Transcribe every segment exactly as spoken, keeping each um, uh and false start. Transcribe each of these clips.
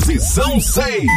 Posição seis.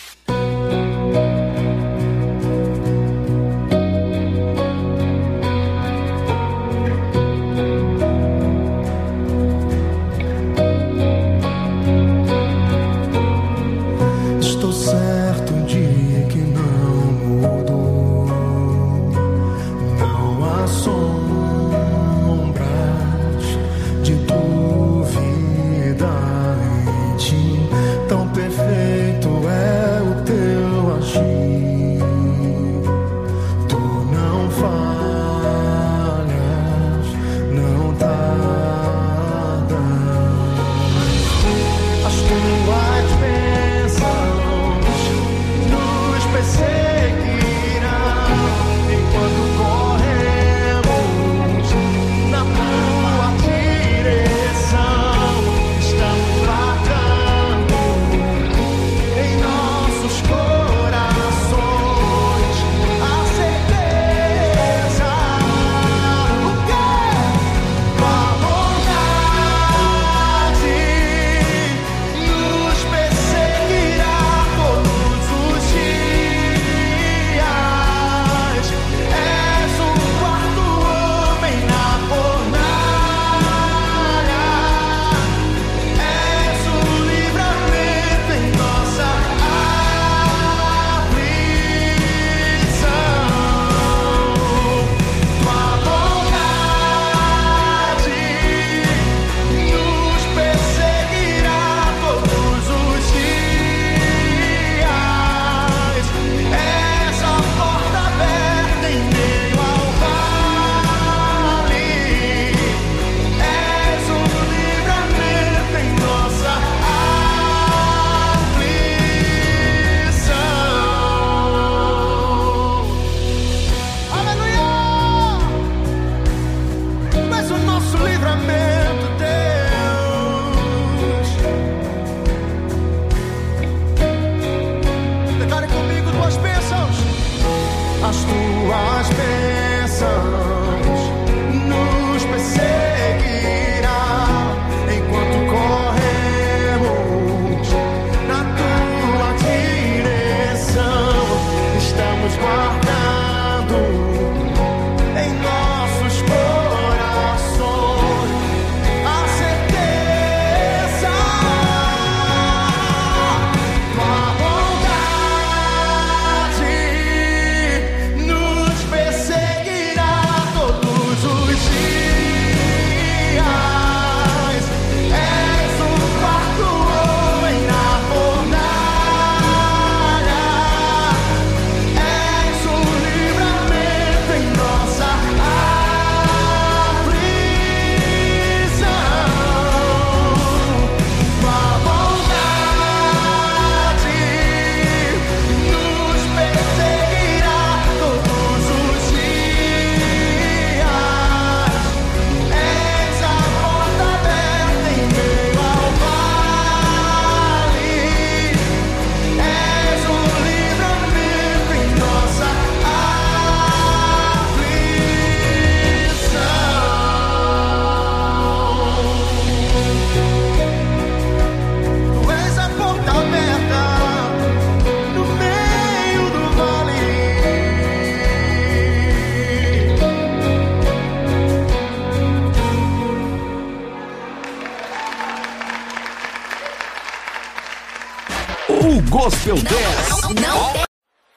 Gospel dez. Não, não, não.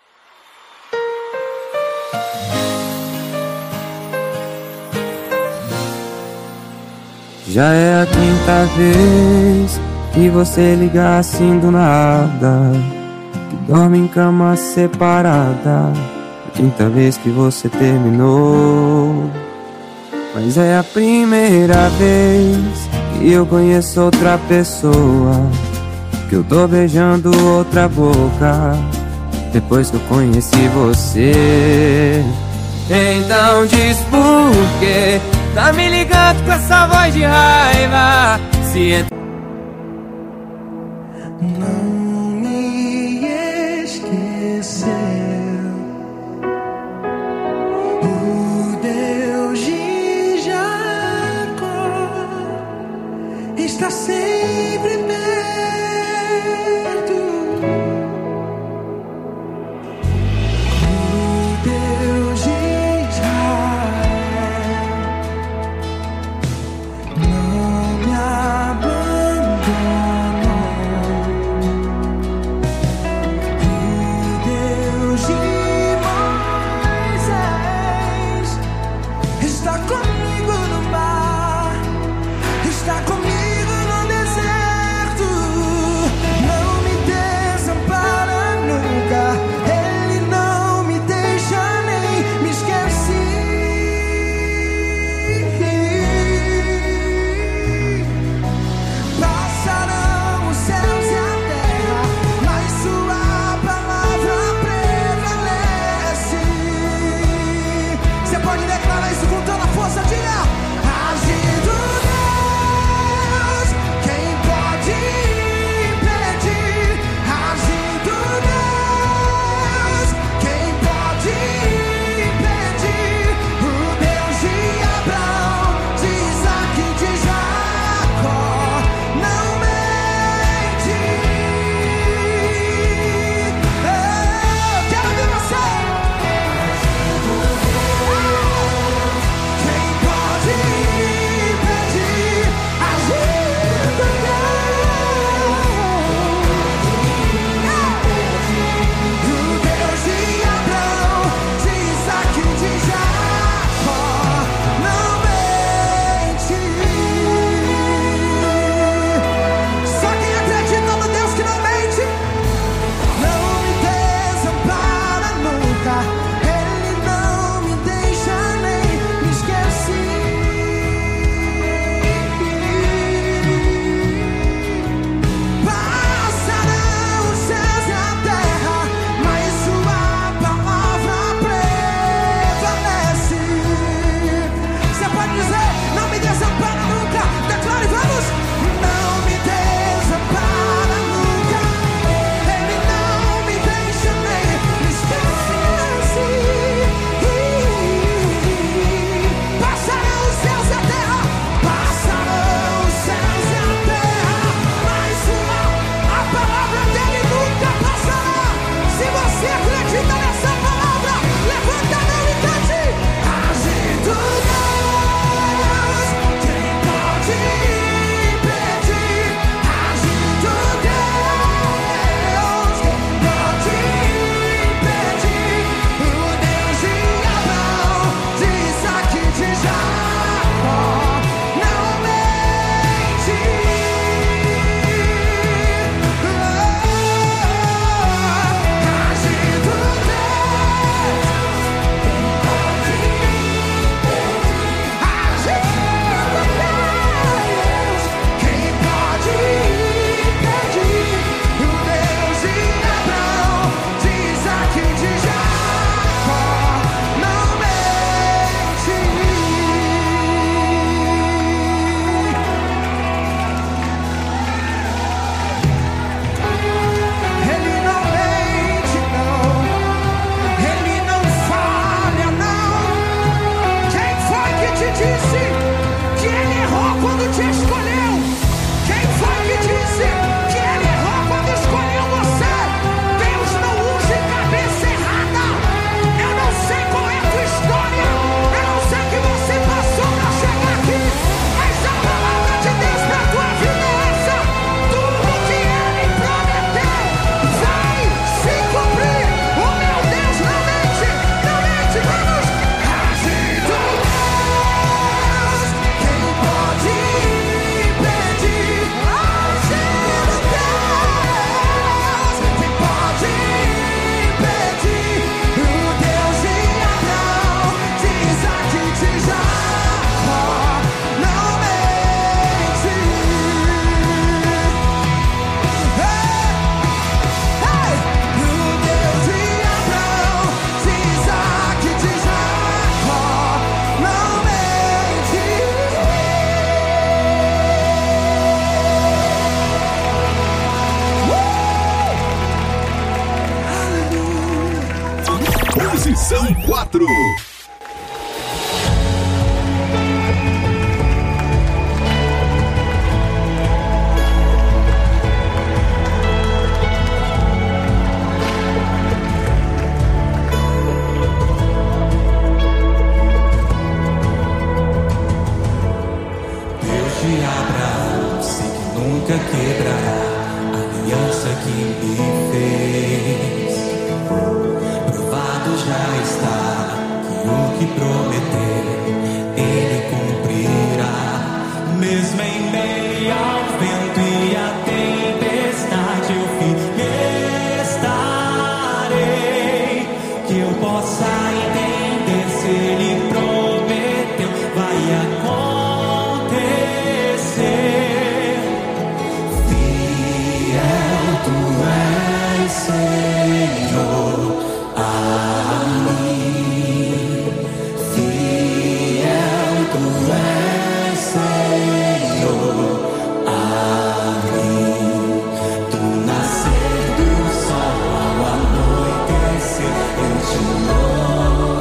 Já é a quinta vez que você liga assim do nada, que dorme em cama separada. A quinta vez que você terminou. Mas é a primeira vez que eu conheço outra pessoa, que eu tô beijando outra boca depois que eu conheci você. Então diz por quê tá me ligando com essa voz de raiva, se é... Não me esqueceu o Deus de Jacó, está sempre perto Posição quatro. Deus de Abraão, sei que nunca quebrará a aliança que me fez. Provado já está que o que prometeu Ele cumprirá. Mesmo em meio ao vento e à tempestade, eu firme estarei. Que eu possa entender, se Ele prometeu, vai acontecer. Fiel tu és, Senhor, a mim. Fiel tu és, Senhor, a mim. Do nascer do sol ao anoitecer, eu te louvo.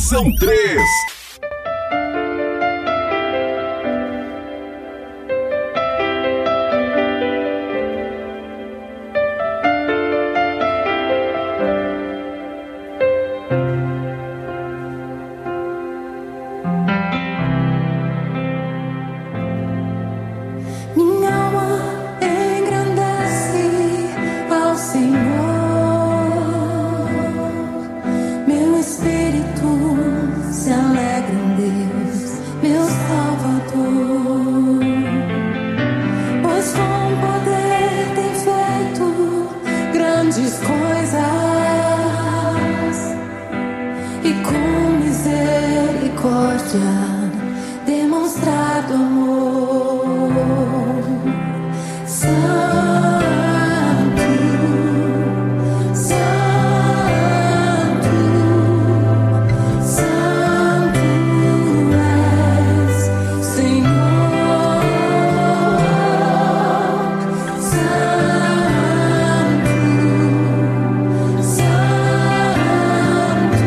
Estação três.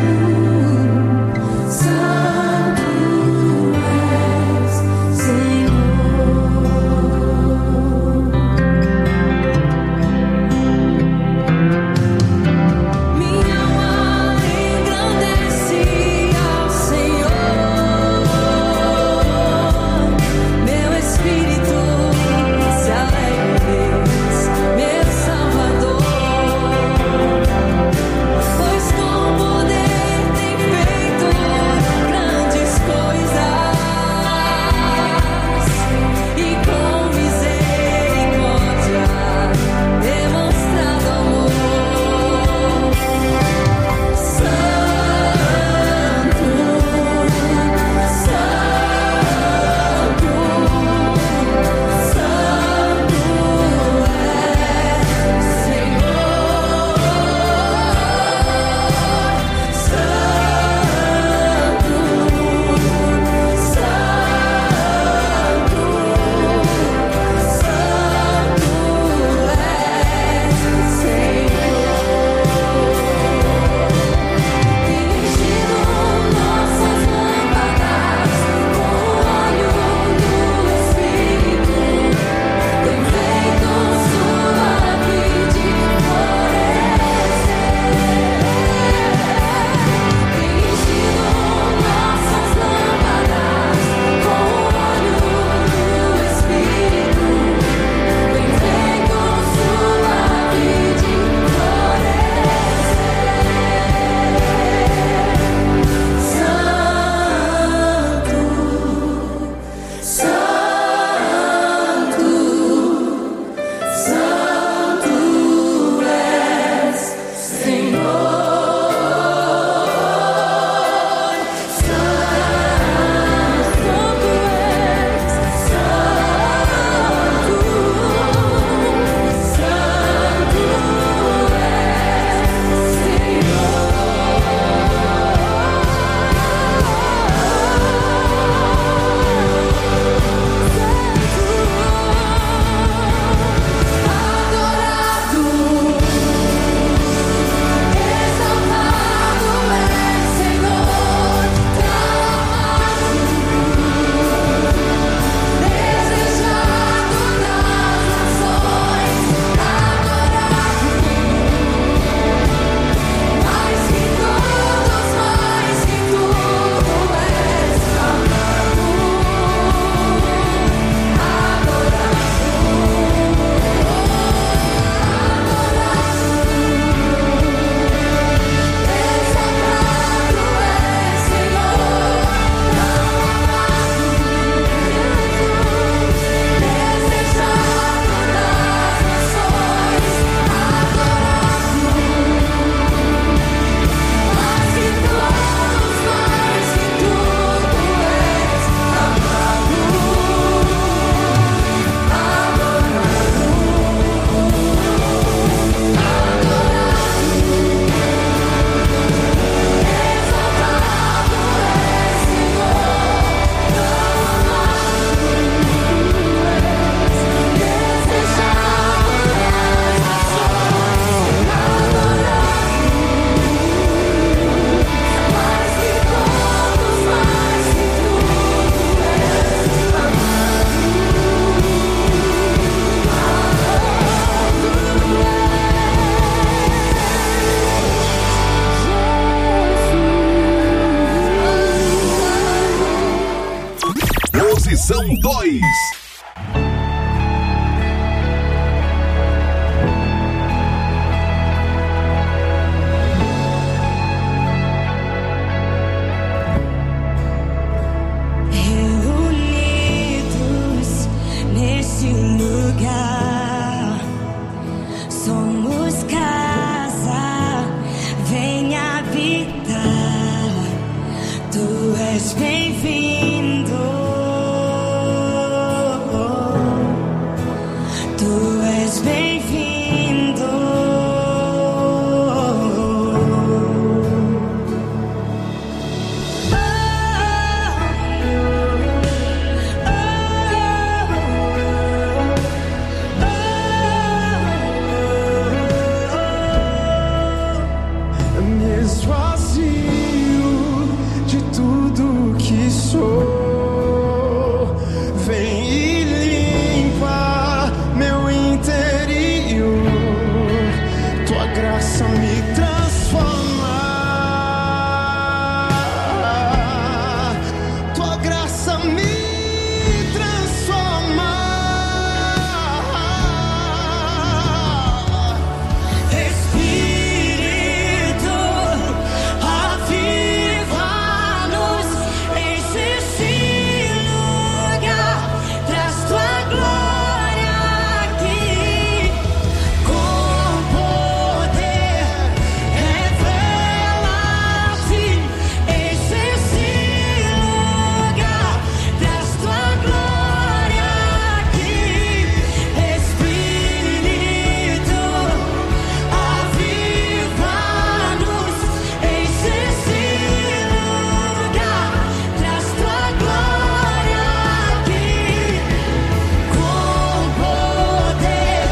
Senhor. Posição dois. Reunidos nesse lugar, somos casa, vem habitar. Tu és bem-vindo, tu és bem-vindo. Me esvazio de tudo que sou. Vem e limpa meu interior. Tua graça me transforma. Tua graça me transforma. Espírito, aviva-nos, enche esse lugar, traz tua glória aqui, com poder, revela-te, enche esse lugar, traz tua glória aqui. Espírito, aviva-nos, enche esse lugar, traz tua glória aqui, com poder,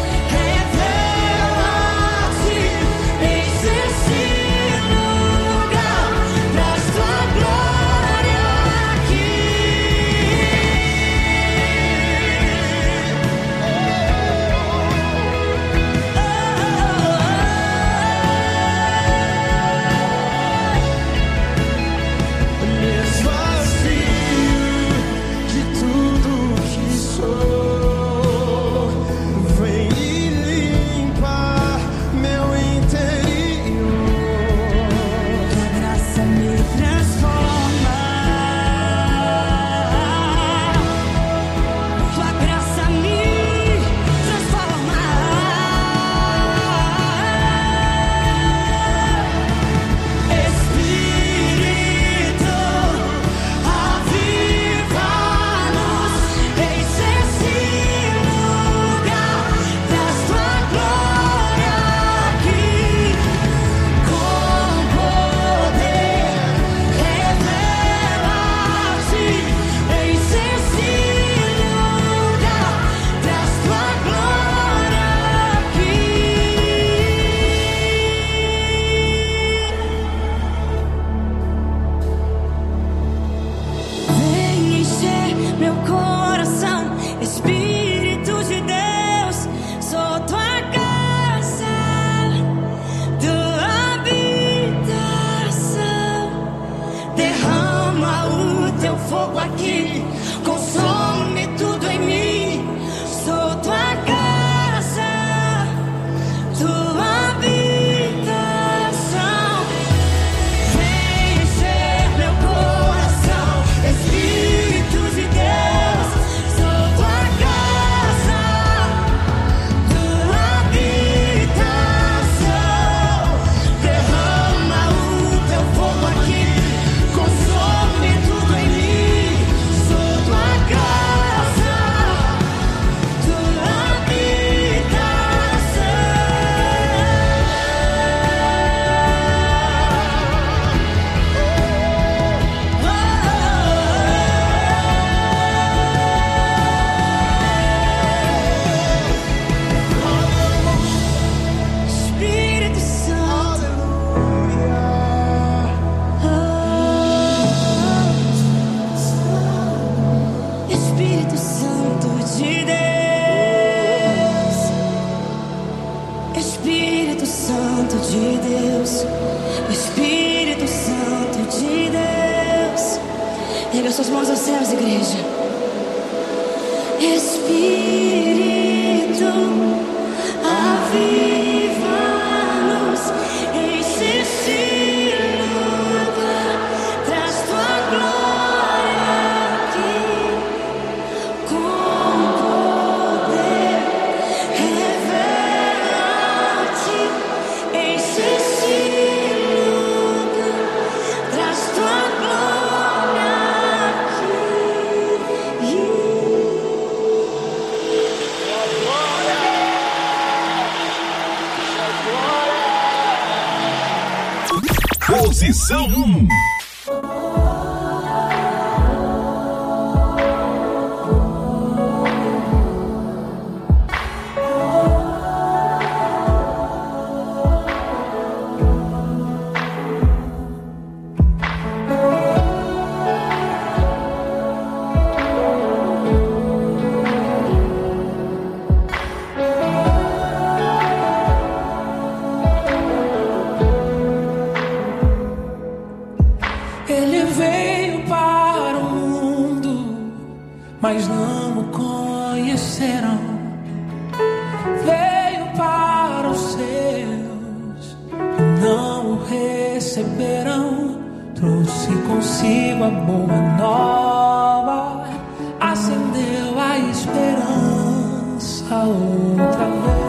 revela-te, enche esse lugar, traz tua glória aqui. Me esvazio de tudo que sou. Vem e limpa meu interior. Tua graça me transforma. Tua graça me transforma. Espírito, aviva-nos, enche esse lugar, traz tua glória aqui, com poder, revela-te, enche esse lugar, traz tua glória aqui. Vem encher meu coração, Espírito de Deus, sou tua casa, tua habitação. Derrama o teu fogo aqui, consome tudo em mim. Sou tua casa, tua habitação. Vem encher meu coração, Espírito de Deus, sou tua casa, tua habitação. Derrama o teu fogo aqui, consome tudo em mim. Sou igreja. Espírito, aviva-nos, enche esse lugar, traz tua glória aqui, com poder, revela-te, enche esse lugar, traz tua glória aqui. Posição um. Ele veio para o mundo, mas não o conheceram. Veio para os seus, não o receberam. Trouxe consigo a boa nova, acendeu a esperança outra vez.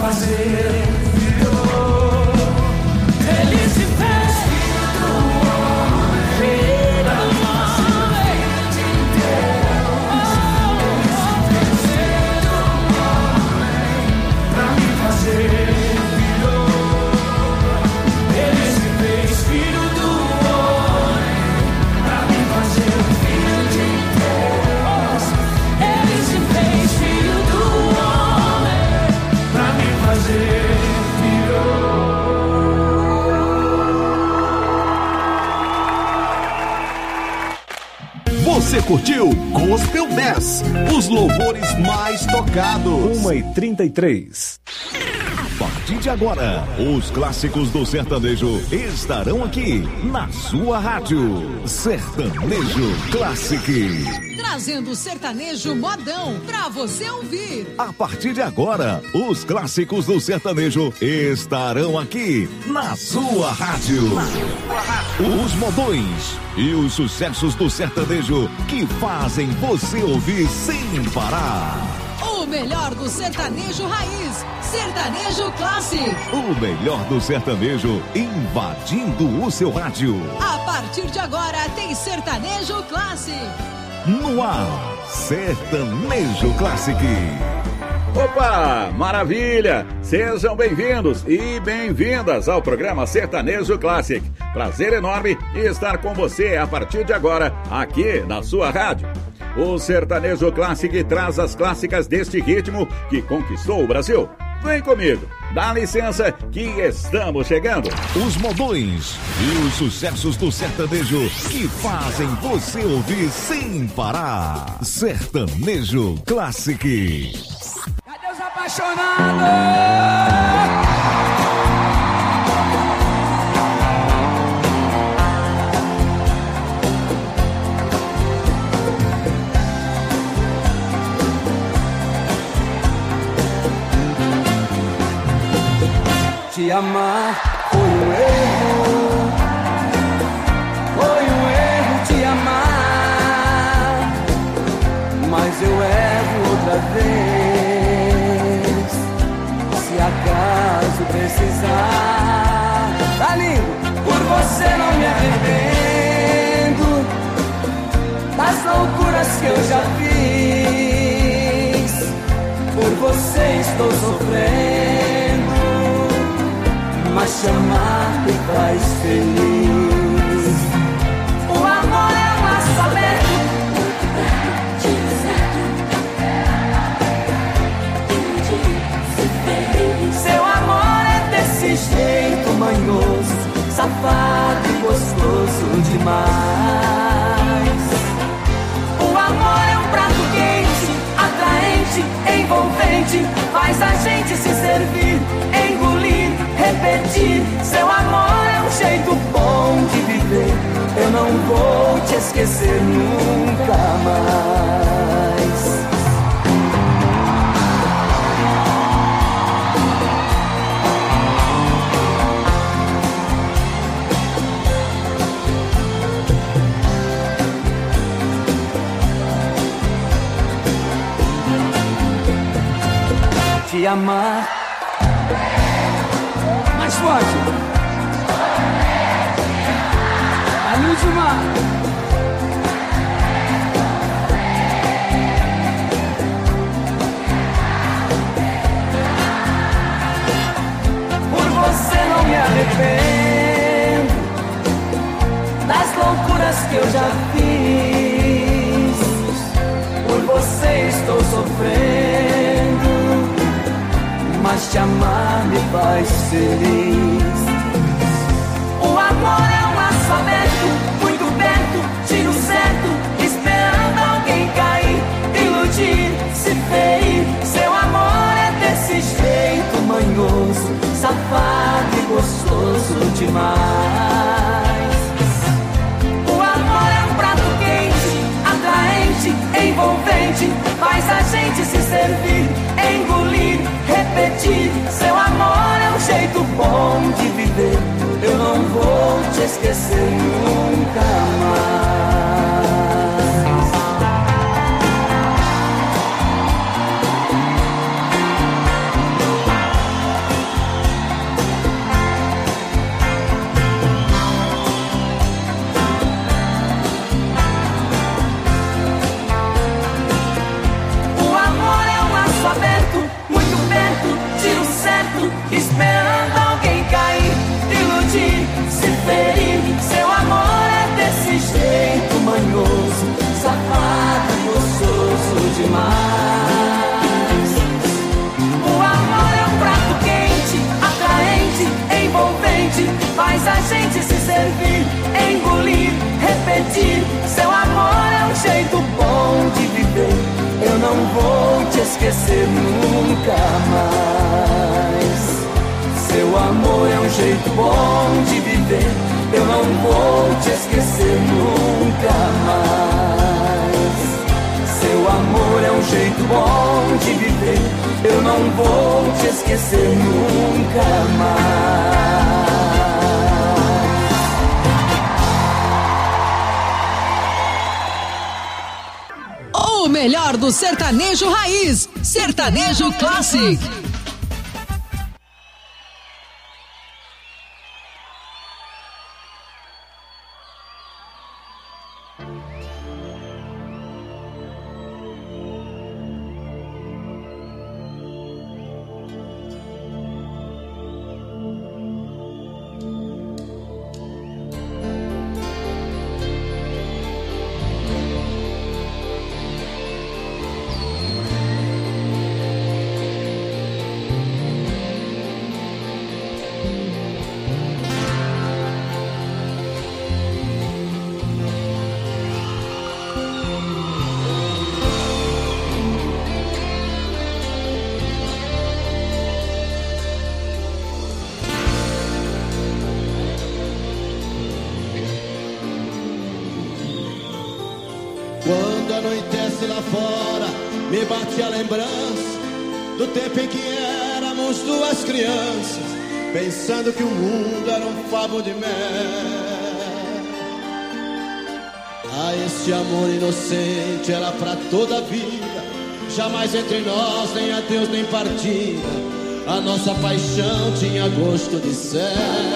fazer filho. Ele se fez filho do homem, filho do homem de Deus. Filho do homem, pra me fazer filho. Ele se fez filho do homem, pra me fazer filho de Deus. Ele se fez filho do homem, pra me fazer filho. Você curtiu Gospel dez, os louvores mais tocados. uma e trinta e três. A partir de agora, os clássicos do sertanejo estarão aqui na sua rádio. Sertanejo Classic. Trazendo o sertanejo modão pra você ouvir. A partir de agora, os clássicos do sertanejo estarão aqui na sua rádio. Os modões e os sucessos do sertanejo que fazem você ouvir sem parar. O melhor do sertanejo raiz, Sertanejo Classic. O melhor do sertanejo invadindo o seu rádio. A partir de agora tem Sertanejo Classic. No ar, Sertanejo Classic. Opa, maravilha! Sejam bem-vindos e bem-vindas ao programa Sertanejo Classic. Prazer enorme estar com você a partir de agora, aqui na sua rádio. O Sertanejo Classic traz as clássicas deste ritmo que conquistou o Brasil. Vem comigo, dá licença que estamos chegando. Os modões e os sucessos do sertanejo que fazem você ouvir sem parar. Sertanejo Classic. Cadê os apaixonados? Te amar foi um erro, foi um erro te amar, mas eu erro outra vez, se acaso precisar. Tá lindo? Por você não me arrependo das loucuras que eu já fiz, por você estou sofrendo, mas te amar me faz feliz. O amor é um laço aberto, seu amor é desse jeito manhoso, safado e gostoso demais. O amor é um prato quente, atraente, envolvente, faz a gente se servir, engolir, repetir. Seu amor é um jeito bom de viver, eu não vou te esquecer nunca mais. Te amar mais forte, a última. Por você não me arrependo das loucuras que eu já fiz, por você estou sofrendo, mas te amar me faz feliz. O amor é um laço aberto, muito perto, tiro certo, esperando alguém cair, iludir, se ferir. Seu amor é desse jeito manhoso, safado e gostoso demais. O amor é um prato quente, atraente, envolvente, faz a gente se servir, engolir, repetir. Seu amor é um jeito bom de viver, eu não vou te esquecer nunca mais. faz a gente se servir, engolir, repetir. Seu amor é um jeito bom de viver. Eu não vou te esquecer nunca mais. Seu amor é um jeito bom de viver. Eu não vou te esquecer nunca mais. Seu amor é um jeito bom de viver. Eu não vou te esquecer nunca mais. O melhor do sertanejo raiz, Sertanejo Classic. Quando anoitece lá fora, me bate a lembrança do tempo em que éramos duas crianças, pensando que o mundo era um favo de mel. Ah, esse amor inocente era pra toda a vida, jamais entre nós nem adeus nem partida. A nossa paixão tinha gosto de céu.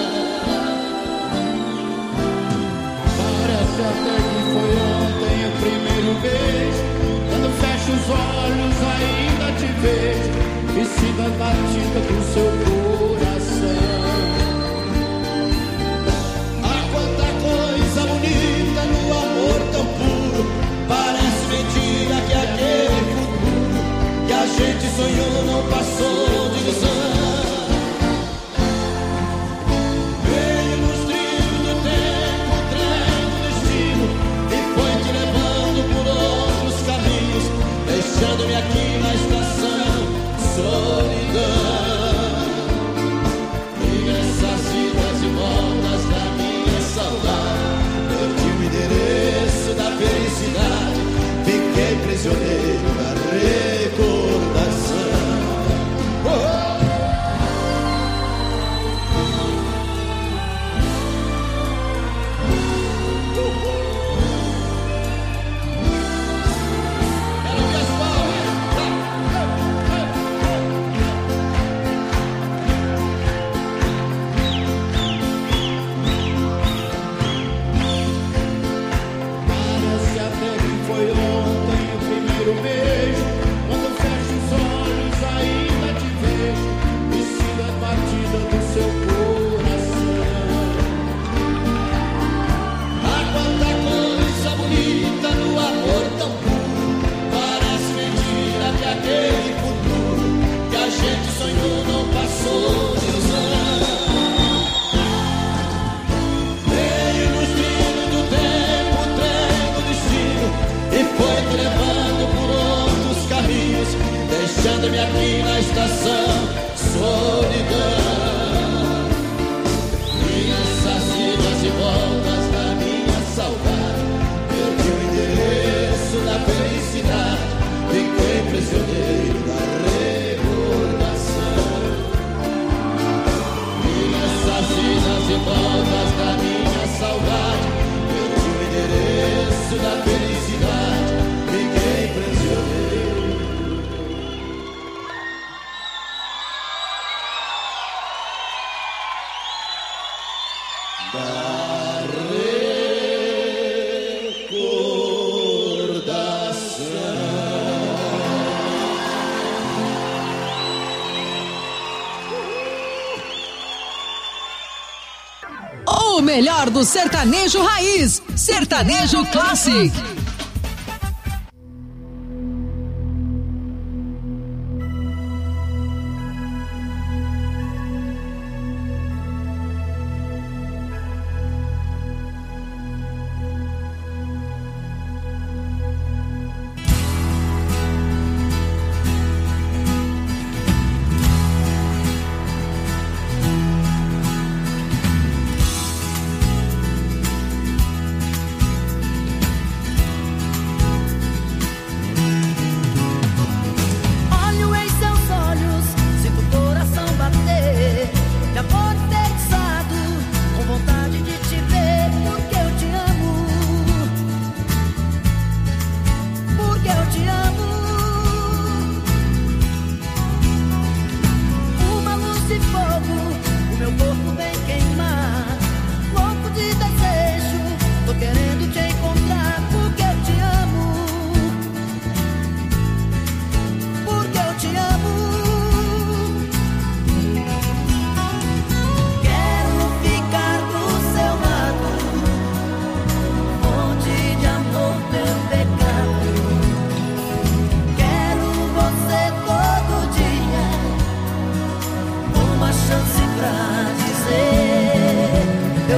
Parece até que foi ontem o primeiro beijo. Quando fecho os olhos ainda te vejo, e sinto a batida do seu coração. Ah, quanta coisa bonita no amor tão puro. Parece mentira que aquele futuro que a gente sonhou não passou de ilusão. Deixando-me aqui na estação, solidão. E nessas idas e voltas da minha saudade, perdi o endereço da felicidade, fiquei prisioneiro da recordação. Oh! Deixando-me aqui na estação, solidão. E nessas idas e voltas da minha saudade, perdi o endereço da felicidade, fiquei prisioneiro da recordação. E nessas idas e voltas da minha saudade, perdi o endereço da felicidade, fiquei prisioneiro. Da recordação. O melhor do sertanejo raiz, Sertanejo Classic.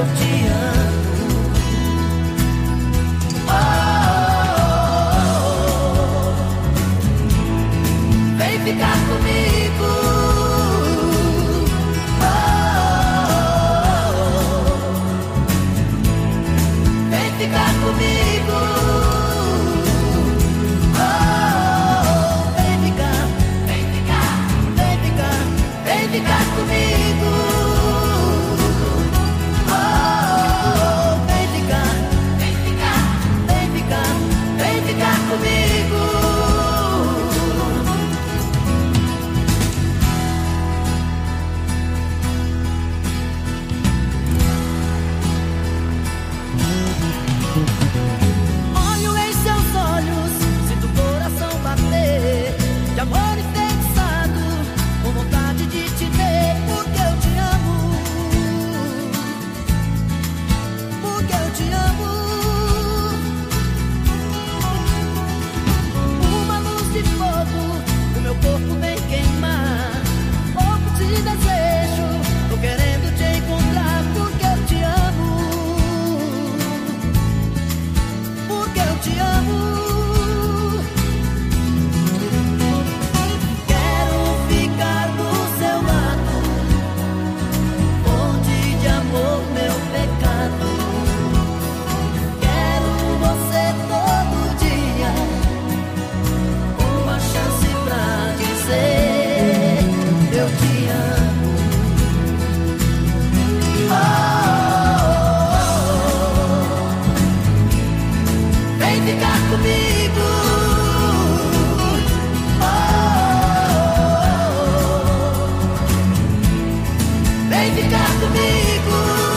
eu te amo. Oh, vem ficar comigo. Oh, vem ficar comigo. Oh, vem ficar, vem ficar, vem ficar, vem ficar comigo. Oh, vem ficar, vem ficar, vem ficar, vem ficar comigo. Olho em seus olhos, sinto o coração bater, de amor enfeitiçado, com vontade de te ver, porque eu te amo, porque eu te amo. Uma luz de fogo, o meu corpo vem queimar, pouco te desejo, tô querendo te encontrar, porque eu te amo, porque eu te amo. Quero ficar do seu lado, fonte de amor, meu pecado. Quero você todo dia, uma chance pra dizer eu te amo. Oh, vem ficar comigo. Oh, vem ficar comigo.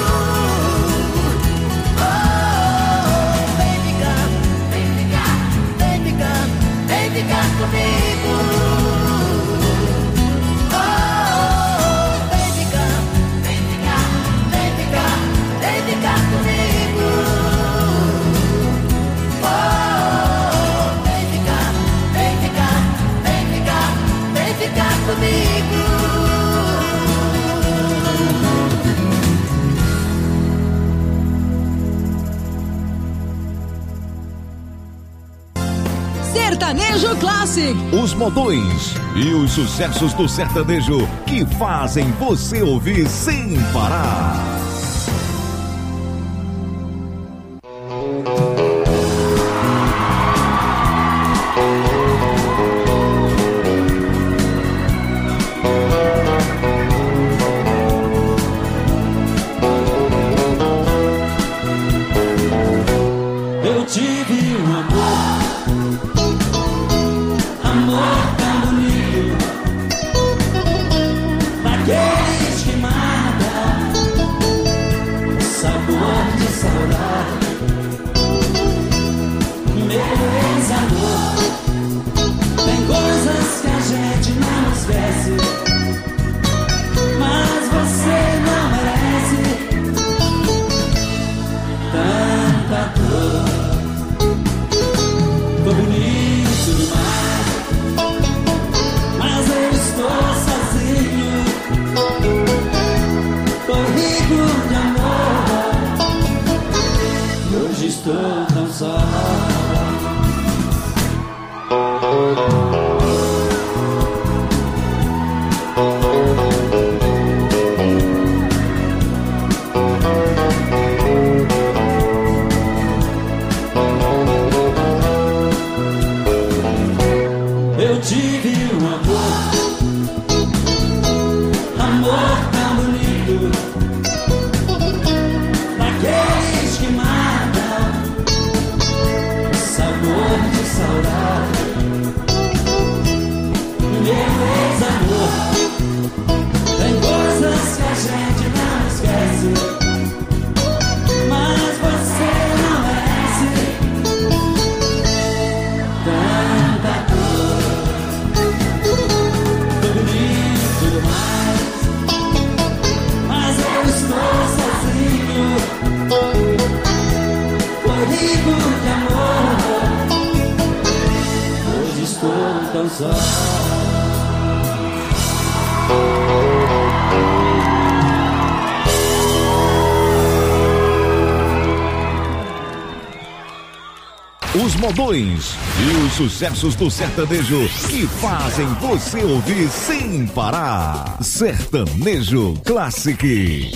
Oh, vem ficar, vem ficar, vem ficar, vem ficar comigo. Oh, vem ficar, vem ficar, vem ficar, vem ficar comigo. Oh, vem ficar, vem ficar, vem ficar, vem ficar comigo. Sertanejo Classic. Os modões e os sucessos do sertanejo que fazem você ouvir sem parar. Eu tive um amor, amor tão bonito, daqueles que mata, sabor de saudade. Meus amor, tem coisas que a gente não esquece, mas você não merece tanta dor. Tô bonito demais, mas eu estou sozinho. Tô rico de amor, hoje estou tão só. Eu tive um amor, amor tão bonito, daqueles que matam, sabor de saudade. Meu amor, tem coisas que a gente não esquece, mas você não merece tanta dor. Tô bonito demais, mas eu estou sozinho. Tô rico de amor, hoje estou tão só. Os modões e os sucessos do sertanejo que fazem você ouvir sem parar. Sertanejo Classic.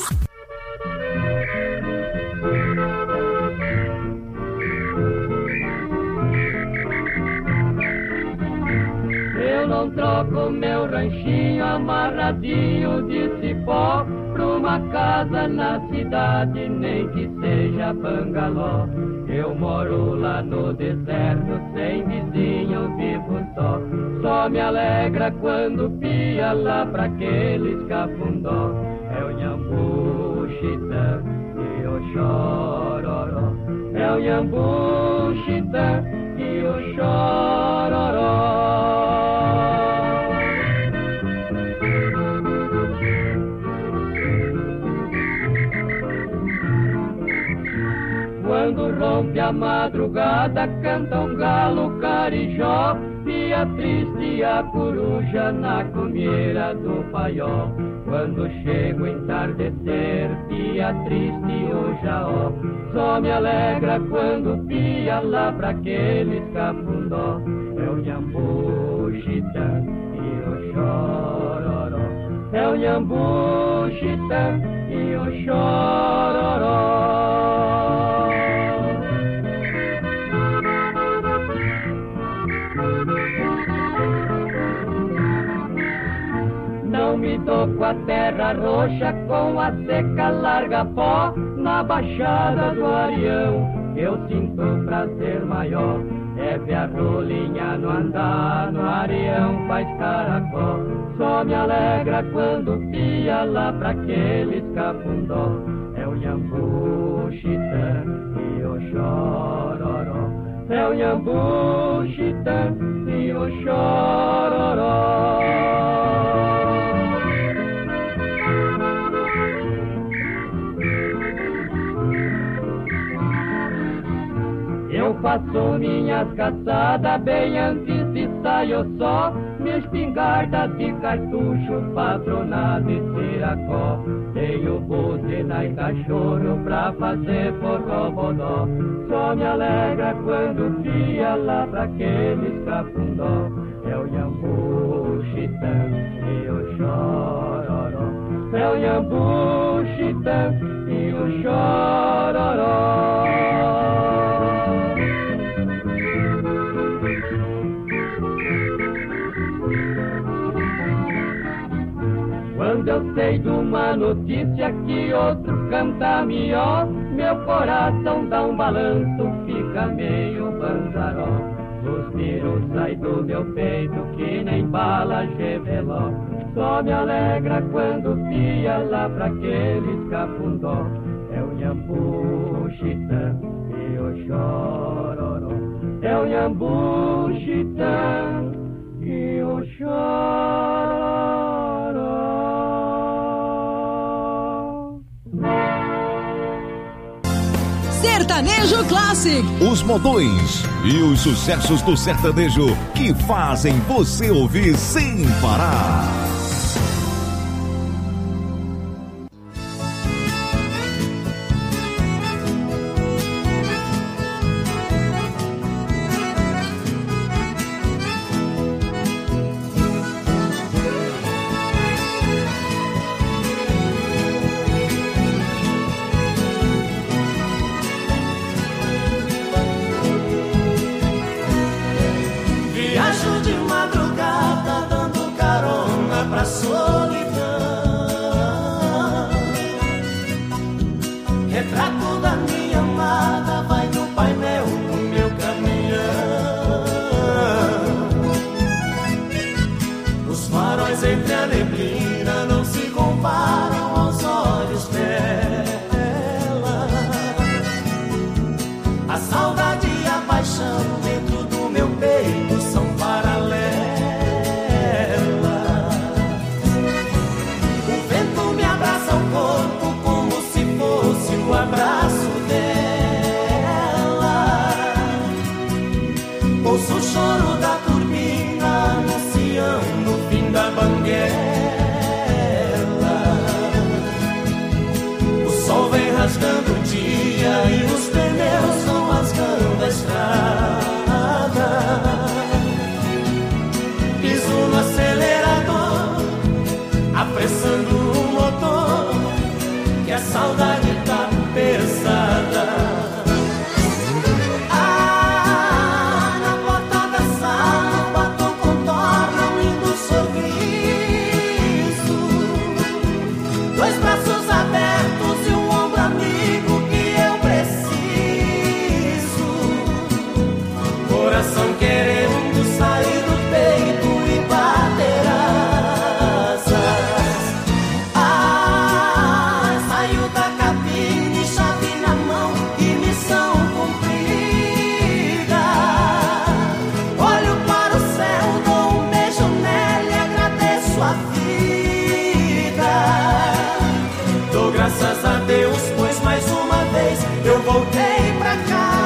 Eu não troco meu ranchinho amarradinho de cipó pra uma casa na cidade, nem que seja bangalô. Eu moro lá no deserto, sem vizinho, vivo só. Só me alegra quando pia lá pra aqueles cafundó. É o Nhambu, Chitã e o Chororó. É o Nhambu, Chitã e o Chororó. Quando rompe a madrugada, canta um galo carijó, e a triste a coruja na comieira do paió. Quando chega o entardecer, pia triste o jaó. Só me alegra quando pia lá pra aqueles cafundó. É o Nhambu, Chitã e o Chororó. É o Nhambu, Chitã e o Chororó. Não me dou com a terra roxa, com a seca larga pó. Na baixada do Arião eu sinto um prazer maior. É ver a rolinha no andar, no Arião faz caracol. Só me alegra quando pia lá pra aqueles cafundó. É o Nhambu, Chitã e o Chororó. É o Nhambu, Chitã e o Chororó. Eu faço minhas caçadas bem antes de sair o sol. Minha espingarda de cartucho, patronado e ciracó. Tenho buzina e cachorro pra fazer forró-bodó. Só me alegra quando pia lá pra aqueles cafundó. É o Nhambu, Chitã e o Chororó. É o Nhambu, Chitã e o Chororó. Quando eu sei de uma notícia que outro canta melhor, meu coração dá um balanço, fica meio banzaró. Suspiro sai do meu peito que nem bala geveló. Só me alegra quando pia lá pra aqueles cafundó. É o Nhambu, Chitã e o Chororó. É o Nhambu, Chitã e o Chororó. Sertanejo Classic. Os modões e os sucessos do sertanejo que fazem você ouvir sem parar. Viajo de madrugada dando carona pra apressando o motor, que a saudade tá pesada. Ah, na porta da sala, o batom contorna um lindo sorriso, dois braços abertos e um ombro amigo que eu preciso, coração querendo sair do peito e bater asas. Ah, saiu da cabine, chave na mão e missão cumprida. Olho para o céu, dou um beijo nela e agradeço a vida. Dou graças a Deus, pois mais uma vez eu voltei pra casa.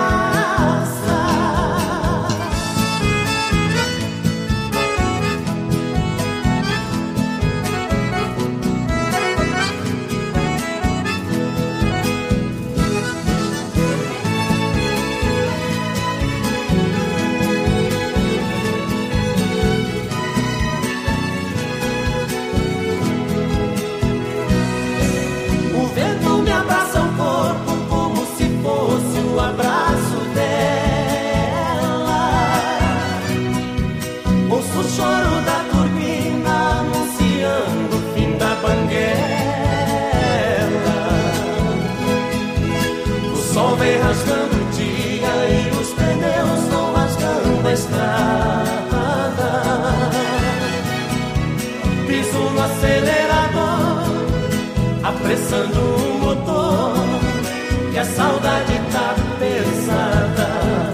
O vento me abraça o corpo como se fosse o abraço dela. Ouço o choro da turbina anunciando o fim da banguela. O sol vem rasgando o dia e os pneus vão rasgando a estrada. Piso no acelerador, apressando o motor, que a saudade tá pesada.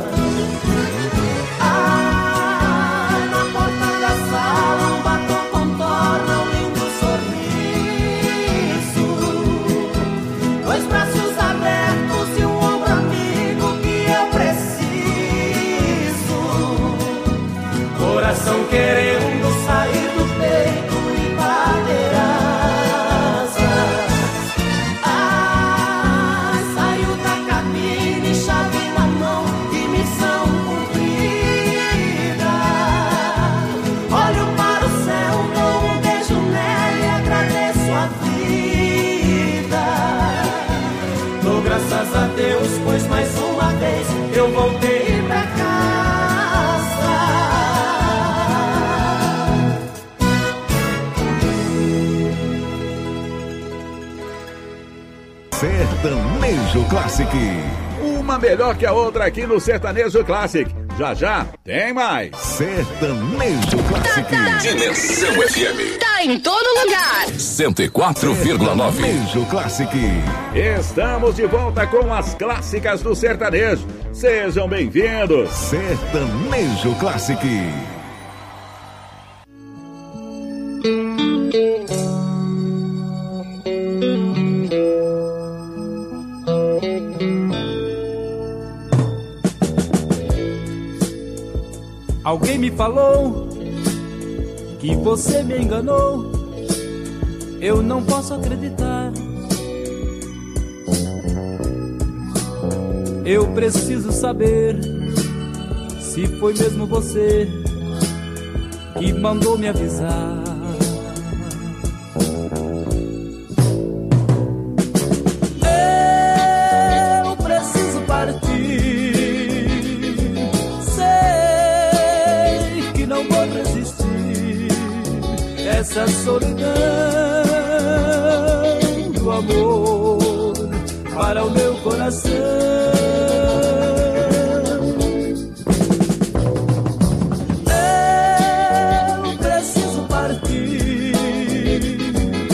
Ah, na porta da sala, um batom contorna um lindo sorriso, dois braços abertos e um ombro amigo que eu preciso, coração querendo sair do peito e bater asas. Ah, saiu da cabine, chave na mão e missão cumprida. Olho para o céu, dou um beijo nela e agradeço a vida. Dou graças a Deus, pois mais uma vez eu voltei pra casa. Sertanejo Classic. Uma melhor que a outra aqui no Sertanejo Classic. Já já tem mais. Sertanejo Classic. Dimensão F M. Tá em todo lugar. cento e quatro vírgula nove. Sertanejo Classic. Estamos de volta com as clássicas do sertanejo. Sejam bem-vindos. Sertanejo Classic. Alguém me falou que você me enganou. Eu não posso acreditar. Eu preciso saber se foi mesmo você que mandou me avisar. Eu preciso partir. Sei que não vou resistir essa solidão do amor.